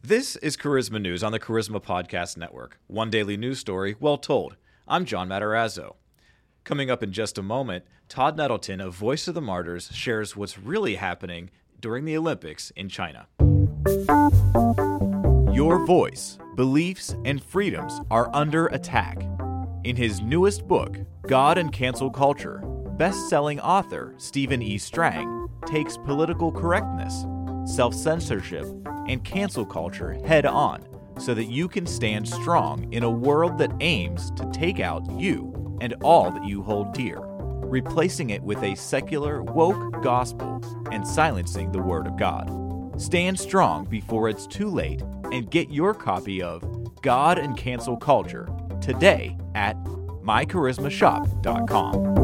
This is Charisma News on the Charisma Podcast Network. One daily news story, well told. I'm John Matarazzo. Coming up in just a moment, Todd Nettleton of Voice of the Martyrs shares what's really happening during the Olympics in China. Your voice, beliefs, and freedoms are under attack. In his newest book, God and Cancel Culture, best-selling author Stephen E. Strang takes political correctness, self-censorship, and cancel culture head-on so that you can stand strong in a world that aims to take out you and all that you hold dear, replacing it with a secular, woke gospel and silencing the Word of God. Stand strong before it's too late and get your copy of God and Cancel Culture today at mycharismashop.com.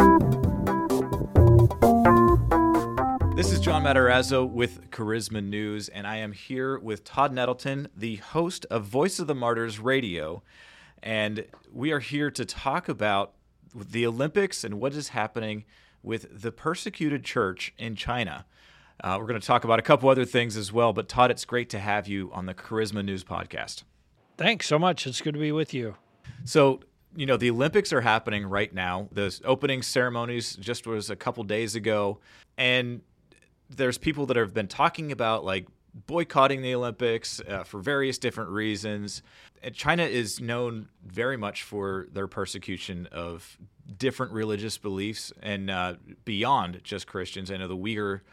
This is John Matarazzo with Charisma News, and I am here with Todd Nettleton, the host of Voice of the Martyrs Radio, and we are here to talk about the Olympics and what is happening with the persecuted church in China. We're going to talk about a couple other things as well, but Todd, it's great to have you on the Charisma News podcast. Thanks so much. It's good to be with you. So, the Olympics are happening right now. The opening ceremonies just was a couple days ago, and there's people that have been talking about like boycotting the Olympics for various different reasons. And China is known very much for their persecution of different religious beliefs and beyond just Christians. I know the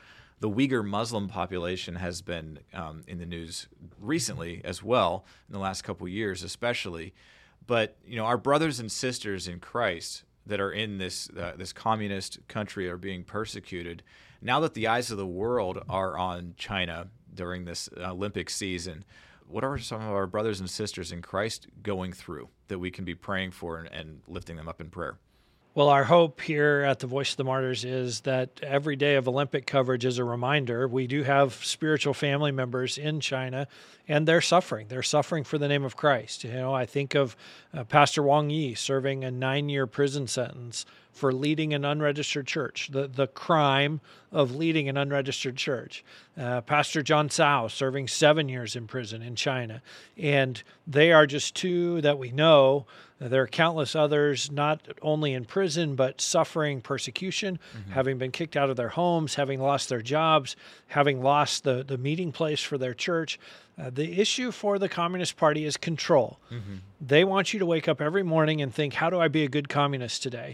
Uyghur Muslim population has been in the news recently as well, in the last couple of years especially. But our brothers and sisters in Christ that are in this communist country are being persecuted. Now that the eyes of the world are on China during this Olympic season, what are some of our brothers and sisters in Christ going through that we can be praying for and lifting them up in prayer? Well, our hope here at the Voice of the Martyrs is that every day of Olympic coverage is a reminder. We do have spiritual family members in China, and they're suffering. They're suffering for the name of Christ. I think of Pastor Wang Yi serving a 9-year prison sentence for leading an unregistered church, the crime of leading an unregistered church. Pastor John Cao serving 7 years in prison in China. And they are just two that we know. There are countless others, not only in prison, but suffering persecution, having been kicked out of their homes, having lost their jobs, having lost the meeting place for their church. The issue for the Communist Party is control. They want you to wake up every morning and think, how do I be a good communist today?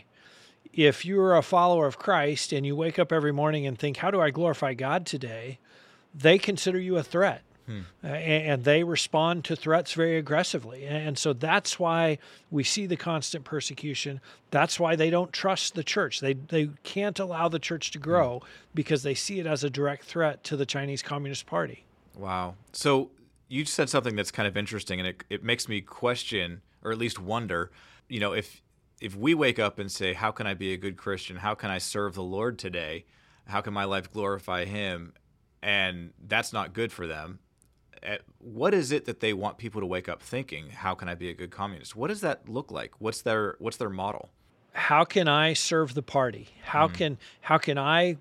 If you're a follower of Christ and you wake up every morning and think, how do I glorify God today? They consider you a threat. And they respond to threats very aggressively. And so that's why we see the constant persecution. That's why they don't trust the church. They can't allow the church to grow because they see it as a direct threat to the Chinese Communist Party. Wow. So you said something that's kind of interesting, and it makes me question, or at least wonder, if we wake up and say, how can I be a good Christian? How can I serve the Lord today? How can my life glorify Him? And that's not good for them. What is it that they want people to wake up thinking? How can I be a good communist? What does that look like? What's their model? How can I serve the party? How can I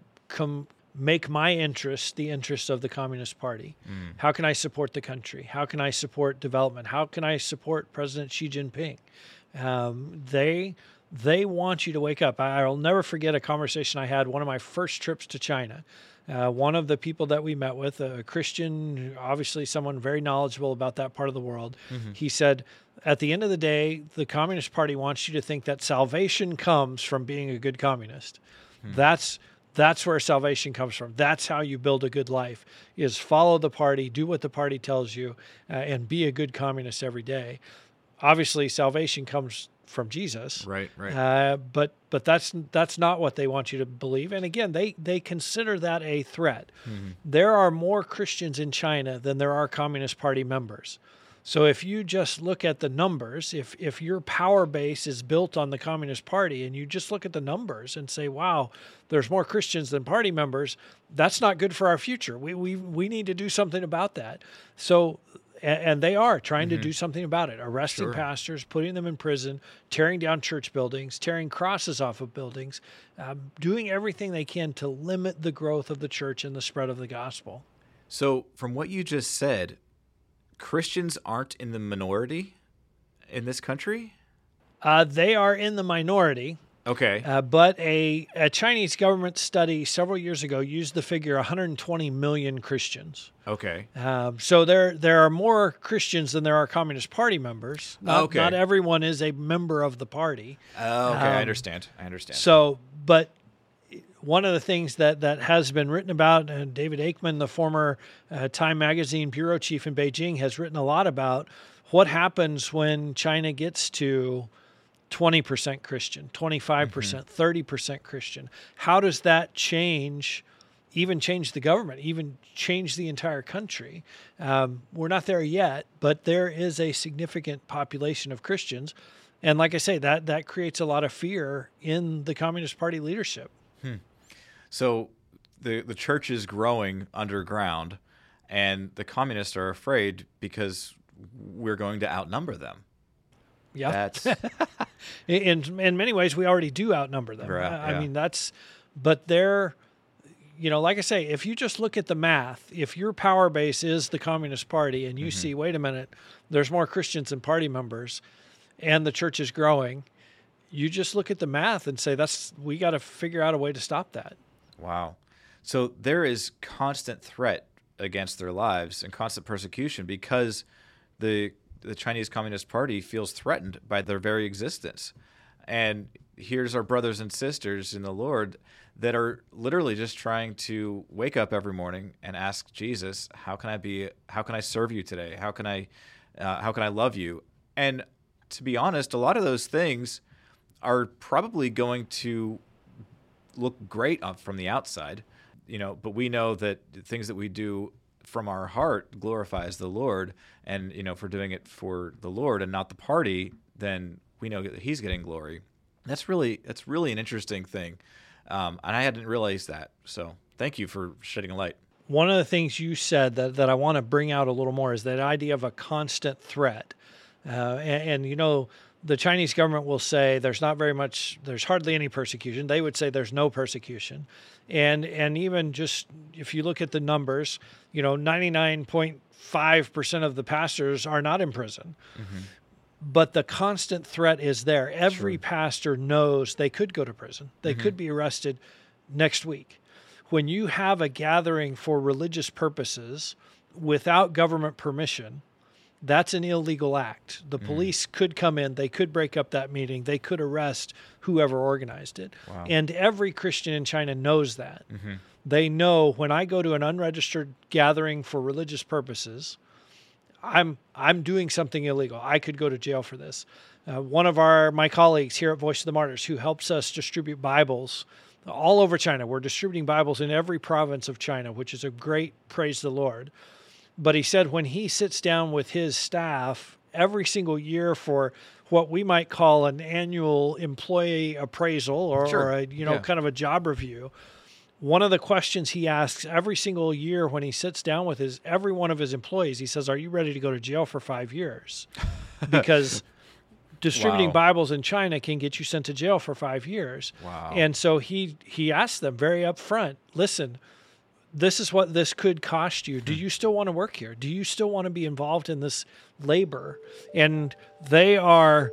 make my interests the interests of the Communist Party? How can I support the country? How can I support development? How can I support President Xi Jinping? They want you to wake up. I'll never forget a conversation I had one of my first trips to China. One of the people that we met with, a Christian, obviously someone very knowledgeable about that part of the world, he said, at the end of the day, the Communist Party wants you to think that salvation comes from being a good communist. That's where salvation comes from. That's how you build a good life, is follow the party, do what the party tells you, and be a good communist every day. Obviously, salvation comes from Jesus. Right. But that's not what they want you to believe. And again, they consider that a threat. There are more Christians in China than there are Communist Party members. So if you just look at the numbers, if your power base is built on the Communist Party and you just look at the numbers and say, wow, there's more Christians than party members, that's not good for our future. We need to do something about that. So And they are trying to do something about it, arresting pastors, putting them in prison, tearing down church buildings, tearing crosses off of buildings, doing everything they can to limit the growth of the church and the spread of the gospel. So from what you just said, Christians aren't in the minority in this country? They are in the minority. Okay. But a Chinese government study several years ago used the figure 120 million Christians. Okay. So there are more Christians than there are Communist Party members. Okay. Not everyone is a member of the party. Okay, I understand. So, but one of the things that has been written about, and David Aikman, the former Time Magazine bureau chief in Beijing, has written a lot about what happens when China gets to 20% Christian, 25%, 30% Christian. How does that change the government, even change the entire country? We're not there yet, but there is a significant population of Christians. And like I say, that creates a lot of fear in the Communist Party leadership. So the church is growing underground, and the communists are afraid because we're going to outnumber them. Yeah. That's in many ways, we already do outnumber them. Right, I yeah. mean, but they're, like I say, if you just look at the math, if your power base is the Communist Party and you see, wait a minute, there's more Christians than party members and the church is growing, you just look at the math and say, we got to figure out a way to stop that. wow. So there is constant threat against their lives and constant persecution because the Chinese Communist Party feels threatened by their very existence. And here's our brothers and sisters in the Lord that are literally just trying to wake up every morning and ask Jesus, how can I serve you today? How can I love you? And to be honest, a lot of those things are probably going to look great from the outside, but we know that the things that we do from our heart glorifies the Lord, and if we're doing it for the Lord and not the party, then we know that He's getting glory. That's really an interesting thing, and I hadn't realized that. So thank you for shedding a light. One of the things you said that I want to bring out a little more is that idea of a constant threat, and the Chinese government will say there's hardly any persecution. They would say there's no persecution. And even just if you look at the numbers, 99.5% of the pastors are not in prison. But the constant threat is there. Every pastor knows they could go to prison. They could be arrested next week. When you have a gathering for religious purposes without government permission, that's an illegal act. The police could come in, they could break up that meeting, they could arrest whoever organized it. Wow. And every Christian in China knows that. They know when I go to an unregistered gathering for religious purposes, I'm doing something illegal. I could go to jail for this. One of my colleagues here at Voice of the Martyrs, who helps us distribute Bibles all over China, we're distributing Bibles in every province of China, which is a great praise the Lord. But he said when he sits down with his staff every single year for what we might call an annual employee appraisal or kind of a job review, one of the questions he asks every single year when he sits down with every one of his employees, he says, "Are you ready to go to jail for 5 years?" Because distributing Bibles in China can get you sent to jail for 5 years. Wow. And so he asked them very upfront, listen, this is what this could cost you. Do you still want to work here? Do you still want to be involved in this labor? And they are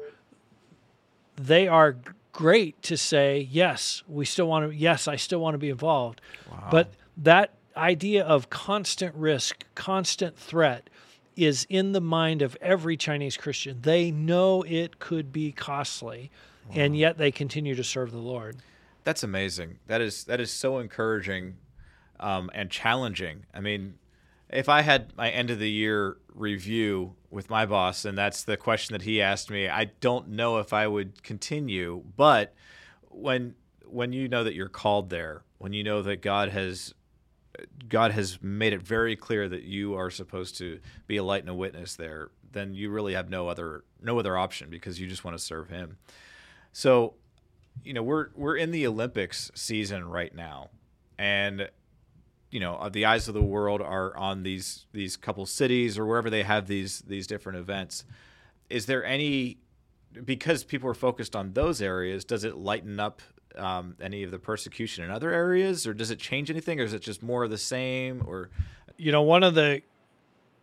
great to say, yes, I still want to be involved. Wow. But that idea of constant risk, constant threat is in the mind of every Chinese Christian. They know it could be costly, and yet they continue to serve the Lord. That's amazing. That is so encouraging. And challenging. I mean, if I had my end of the year review with my boss, and that's the question that he asked me, I don't know if I would continue. But when you know that you're called there, when you know that God has made it very clear that you are supposed to be a light and a witness there, then you really have no other option because you just want to serve Him. So, we're in the Olympics season right now, and the eyes of the world are on these couple cities or wherever they have these different events. Is there because people are focused on those areas, does it lighten up any of the persecution in other areas, or does it change anything, or is it just more of the same? Or one of the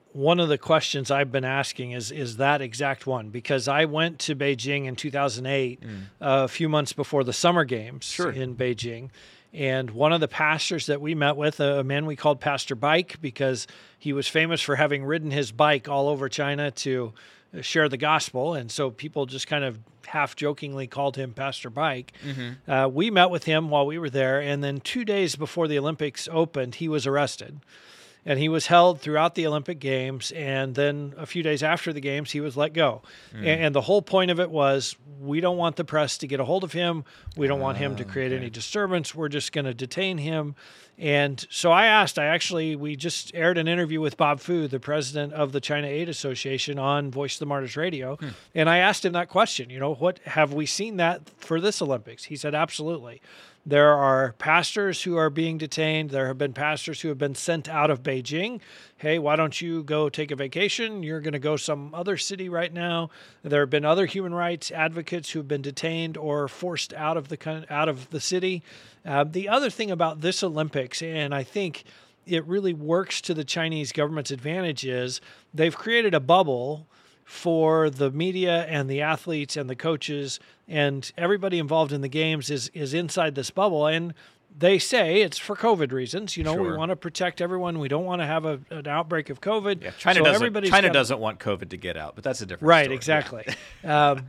one of the questions I've been asking is that exact one, because I went to Beijing in 2008, a few months before the Summer Games in Beijing. And one of the pastors that we met with, a man we called Pastor Bike, because he was famous for having ridden his bike all over China to share the gospel. And so people just kind of half jokingly called him Pastor Bike. We met with him while we were there. And then 2 days before the Olympics opened, he was arrested. And he was held throughout the Olympic Games, and then a few days after the Games, he was let go. And the whole point of it was, we don't want the press to get a hold of him. We don't want him to create any disturbance. We're just going to detain him. And so we just aired an interview with Bob Fu, the president of the China Aid Association, on Voice of the Martyrs Radio. And I asked him that question, what have we seen that for this Olympics? He said, absolutely. There are pastors who are being detained. There have been pastors who have been sent out of Beijing. Hey, why don't you go take a vacation? You're going to go some other city right now. There have been other human rights advocates who have been detained or forced out of the city. The other thing about this Olympics, and I think it really works to the Chinese government's advantage, is they've created a bubble for the media and the athletes and the coaches and everybody involved in the games is inside this bubble. And they say it's for COVID reasons. We want to protect everyone. We don't want to have an outbreak of COVID. Yeah, China doesn't want COVID to get out, but that's a different story. Right, exactly. Yeah.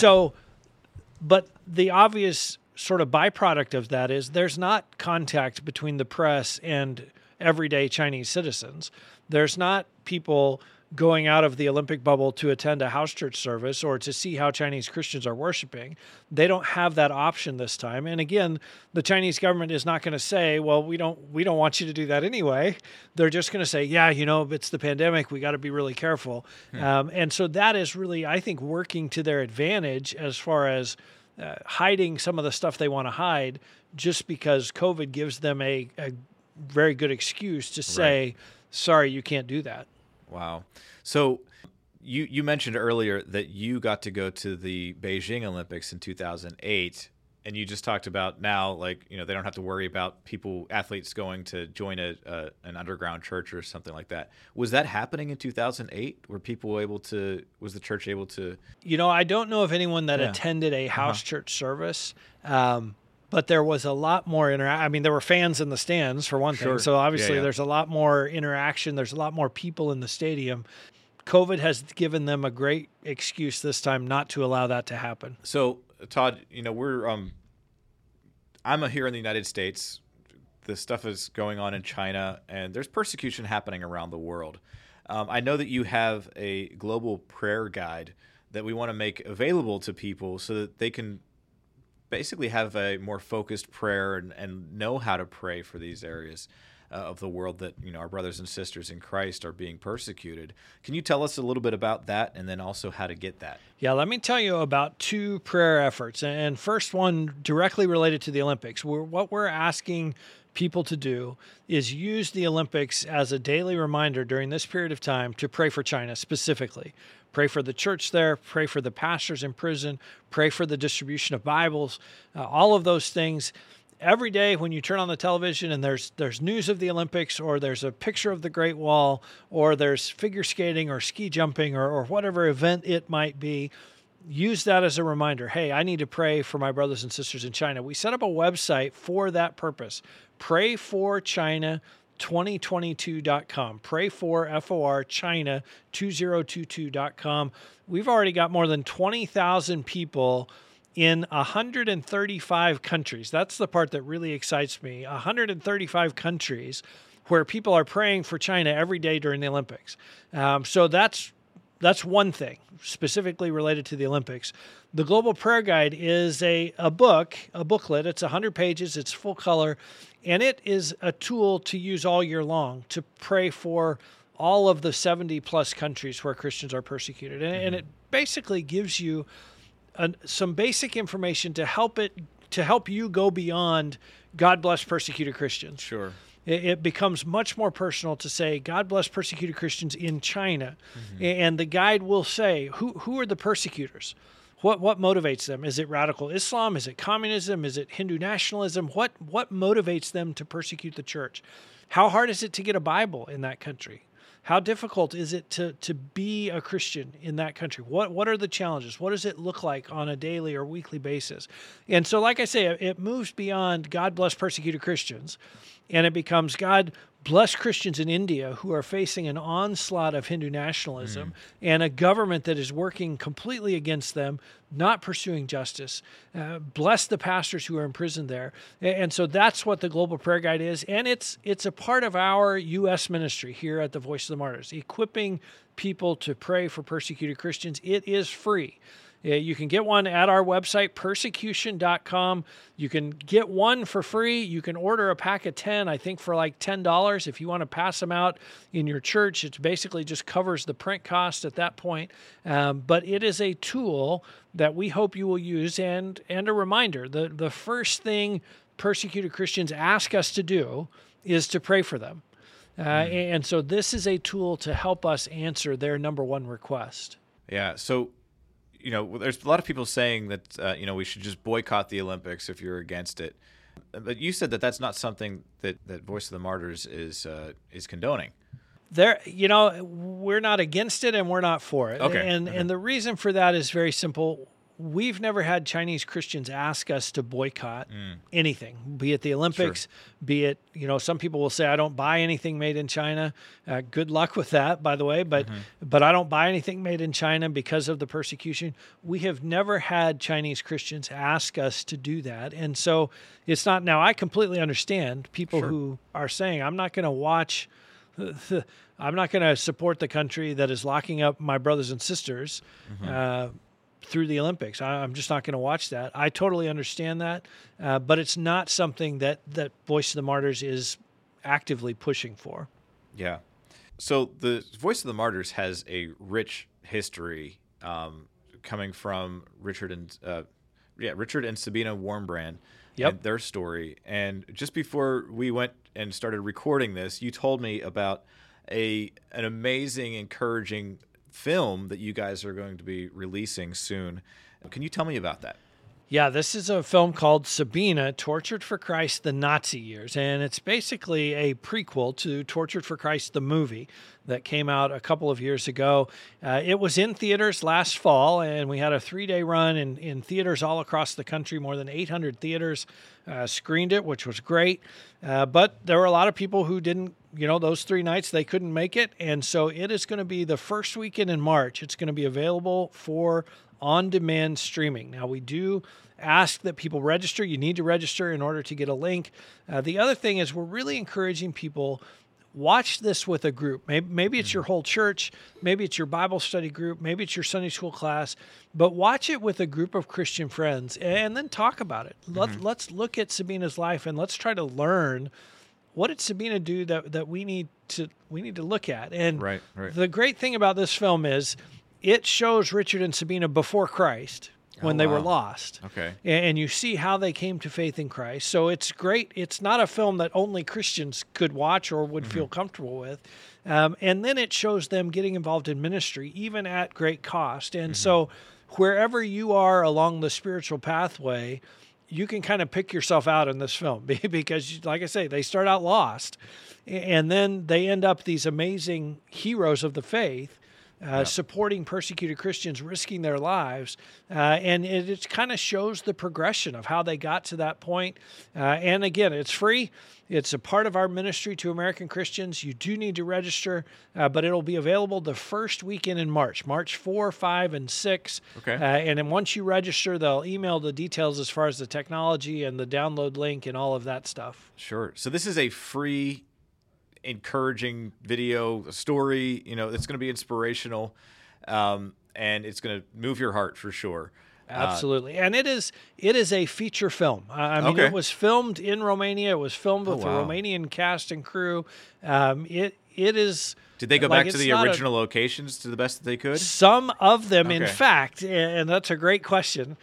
But the obvious sort of byproduct of that is there's not contact between the press and everyday Chinese citizens. There's not people going out of the Olympic bubble to attend a house church service or to see how Chinese Christians are worshiping. They don't have that option this time. And again, the Chinese government is not going to say, well, we don't want you to do that anyway. They're just going to say, yeah, it's the pandemic. We got to be really careful. And so that is really, I think, working to their advantage as far as hiding some of the stuff they want to hide, just because COVID gives them a very good excuse to say, sorry, you can't do that. Wow. So you mentioned earlier that you got to go to the Beijing Olympics in 2008, and you just talked about now, they don't have to worry about athletes going to join an underground church or something like that. Was that happening in 2008? Were was the church able to? I don't know of anyone that attended a house church service. But there was a lot more there were fans in the stands, for one thing. So obviously there's a lot more interaction. There's a lot more people in the stadium. COVID has given them a great excuse this time not to allow that to happen. So, Todd, I'm here in the United States. This stuff is going on in China, and there's persecution happening around the world. I know that you have a global prayer guide that we want to make available to people so that they can basically have a more focused prayer and know how to pray for these areas of the world that our brothers and sisters in Christ are being persecuted. Can you tell us a little bit about that, and then also how to get that? Yeah, let me tell you about two prayer efforts. And first one directly related to the Olympics. What we're asking people to do is use the Olympics as a daily reminder during this period of time to pray for China specifically. Pray for the church there, pray for the pastors in prison, pray for the distribution of Bibles, all of those things. Every day when you turn on the television and there's news of the Olympics, or there's a picture of the Great Wall, or there's figure skating or ski jumping or whatever event it might be, use that as a reminder. Hey, I need to pray for my brothers and sisters in China. We set up a website for that purpose. PrayForChina2022.com. Pray for China 2022.com. We've already got more than 20,000 people in 135 countries. That's the part that really excites me. 135 countries where people are praying for China every day during the Olympics. So that's one thing specifically related to the Olympics. The Global Prayer Guide is a booklet. It's 100 pages. It's full color. And it is a tool to use all year long to pray for all of the 70 plus countries where Christians are persecuted. And it basically gives you some basic information to help you go beyond God bless persecuted Christians. Sure. It becomes much more personal to say, God bless persecuted Christians in China. And the guide will say, who are the persecutors? What motivates them? Is it radical Islam? Is it communism? Is it Hindu nationalism? What motivates them to persecute the church? How hard is it to get a Bible in that country? How difficult is it to be a Christian in that country? What are the challenges? What does it look like on a daily or weekly basis? And so, like I say, it moves beyond God bless persecuted Christians, and it becomes God bless Christians in India who are facing an onslaught of Hindu nationalism and a government that is working completely against them, not pursuing justice. Bless the pastors who are imprisoned there. And so that's what the Global Prayer Guide is. And it's a part of our U.S. ministry here at the Voice of the Martyrs, equipping people to pray for persecuted Christians. It is free. You can get one at our website, persecution.com. You can get one for free. You can order a pack of 10, I think for like $10. If you want to pass them out in your church, it basically just covers the print cost at that point. But it is a tool that we hope you will use. And a reminder, the first thing persecuted Christians ask us to do is to pray for them. And so this is a tool to help us answer their number one request. Yeah, so there's a lot of people saying that, we should just boycott the Olympics if you're against it. But you said that that's not something that Voice of the Martyrs is condoning. We're not against it and we're not for it. Okay. And the reason for that is very simple. We've never had Chinese Christians ask us to boycott anything, be it the Olympics, be it, some people will say, I don't buy anything made in China. Good luck with that, by the way, but I don't buy anything made in China because of the persecution. We have never had Chinese Christians ask us to do that. And so it's not, now I completely understand people who are saying, I'm not going to watch, I'm not going to support the country that is locking up my brothers and sisters, through the Olympics. I'm just not going to watch that. I totally understand that, but it's not something that Voice of the Martyrs is actively pushing for. Yeah. So the Voice of the Martyrs has a rich history coming from Richard and Sabina Warmbrand and their story. And just before we went and started recording this, you told me about an amazing, encouraging film that you guys are going to be releasing soon. Can you tell me about that? Yeah, this is a film called Sabina, Tortured for Christ, the Nazi Years. And it's basically a prequel to Tortured for Christ, the movie that came out a couple of years ago. It was in theaters last fall, and we had a 3-day run in theaters all across the country. More than 800 theaters screened it, which was great. But there were a lot of people who didn't, those 3 nights, they couldn't make it. And so it is going to be the first weekend in March. It's going to be available for on-demand streaming. Now, we do ask that people register. You need to register in order to get a link. The other thing is we're really encouraging people, watch this with a group. Maybe it's your whole church. Maybe it's your Bible study group. Maybe it's your Sunday school class. But watch it with a group of Christian friends and then talk about it. Let's look at Sabina's life and let's try to learn, what did Sabina do that we need to look at. And right. The great thing about this film is it shows Richard and Sabina before Christ, when they were lost. Okay. And you see how they came to faith in Christ. So it's great. It's not a film that only Christians could watch or would feel comfortable with. And then it shows them getting involved in ministry, even at great cost. And so wherever you are along the spiritual pathway, you can kind of pick yourself out in this film because, like I say, they start out lost. And then they end up these amazing heroes of the faith, supporting persecuted Christians, risking their lives. And it kind of shows the progression of how they got to that point. And again, it's free. It's a part of our ministry to American Christians. You do need to register, but it'll be available the first weekend in March 4, 5, and 6. Okay. And then once you register, they'll email the details as far as the technology and the download link and all of that stuff. Sure. So this is a free, encouraging video story. It's going to be inspirational, and it's going to move your heart for sure. Absolutely. And it is a feature film. It was filmed in Romania. It was filmed with a Romanian cast and crew. It is. Did they go back to the original locations to the best that they could? Some of them, in fact, and that's a great question.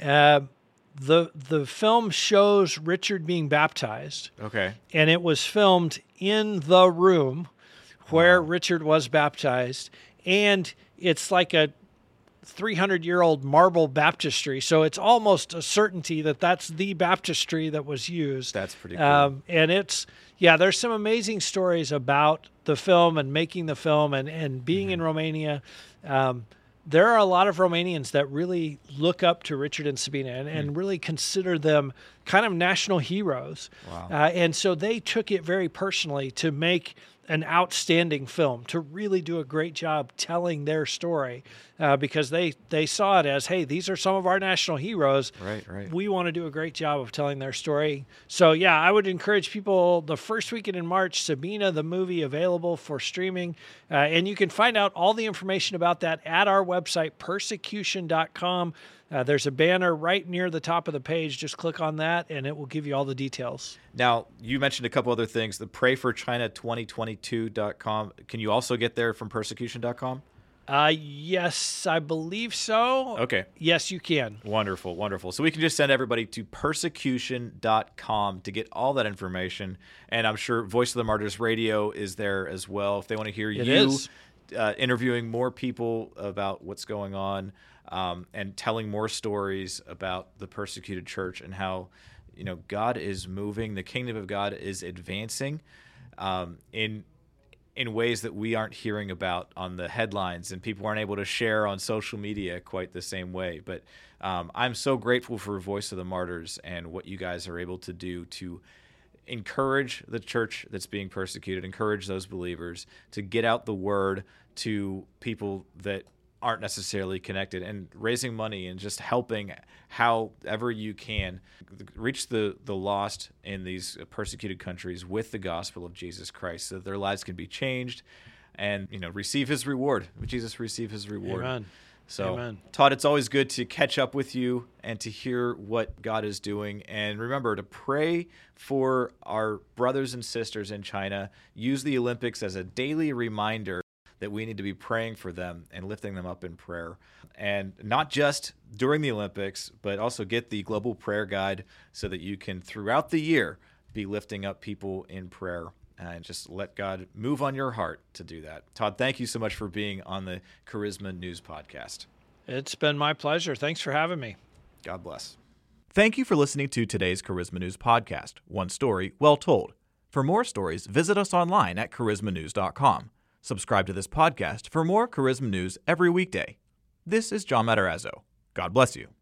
The film shows Richard being baptized. Okay. And it was filmed in the room where Richard was baptized. And it's like a 300-year-old marble baptistry. So it's almost a certainty that that's the baptistry that was used. That's pretty cool. And there's some amazing stories about the film and making the film and being in Romania. There are a lot of Romanians that really look up to Richard and Sabina and really consider them kind of national heroes. Wow. And so they took it very personally to make an outstanding film, to really do a great job telling their story, because they saw it as, hey, these are some of our national heroes. Right. We want to do a great job of telling their story. So, yeah, I would encourage people, the first weekend in March, Sabina, the movie, available for streaming. And you can find out all the information about that at our website, persecution.com. There's a banner right near the top of the page. Just click on that, and it will give you all the details. Now, you mentioned a couple other things. The prayforchina2022.com. Can you also get there from persecution.com? Yes, I believe so. Okay. Yes, you can. Wonderful. So we can just send everybody to persecution.com to get all that information. And I'm sure Voice of the Martyrs Radio is there as well. If they want to hear you interviewing more people about what's going on, and telling more stories about the persecuted church and how, God is moving, the kingdom of God is advancing in ways that we aren't hearing about on the headlines, and people aren't able to share on social media quite the same way. But I'm so grateful for Voice of the Martyrs and what you guys are able to do to encourage the church that's being persecuted, encourage those believers to get out the word to people that aren't necessarily connected, and raising money and just helping however you can reach the lost in these persecuted countries with the gospel of Jesus Christ, so that their lives can be changed and receive his reward. Jesus receive his reward. Amen. So, Amen. Todd, it's always good to catch up with you and to hear what God is doing. And remember to pray for our brothers and sisters in China. Use the Olympics as a daily reminder that we need to be praying for them and lifting them up in prayer. And not just during the Olympics, but also get the Global Prayer Guide so that you can, throughout the year, be lifting up people in prayer. And just let God move on your heart to do that. Todd, thank you so much for being on the Charisma News Podcast. It's been my pleasure. Thanks for having me. God bless. Thank you for listening to today's Charisma News Podcast. One story, well told. For more stories, visit us online at charismanews.com. Subscribe to this podcast for more Charisma News every weekday. This is John Matarazzo. God bless you.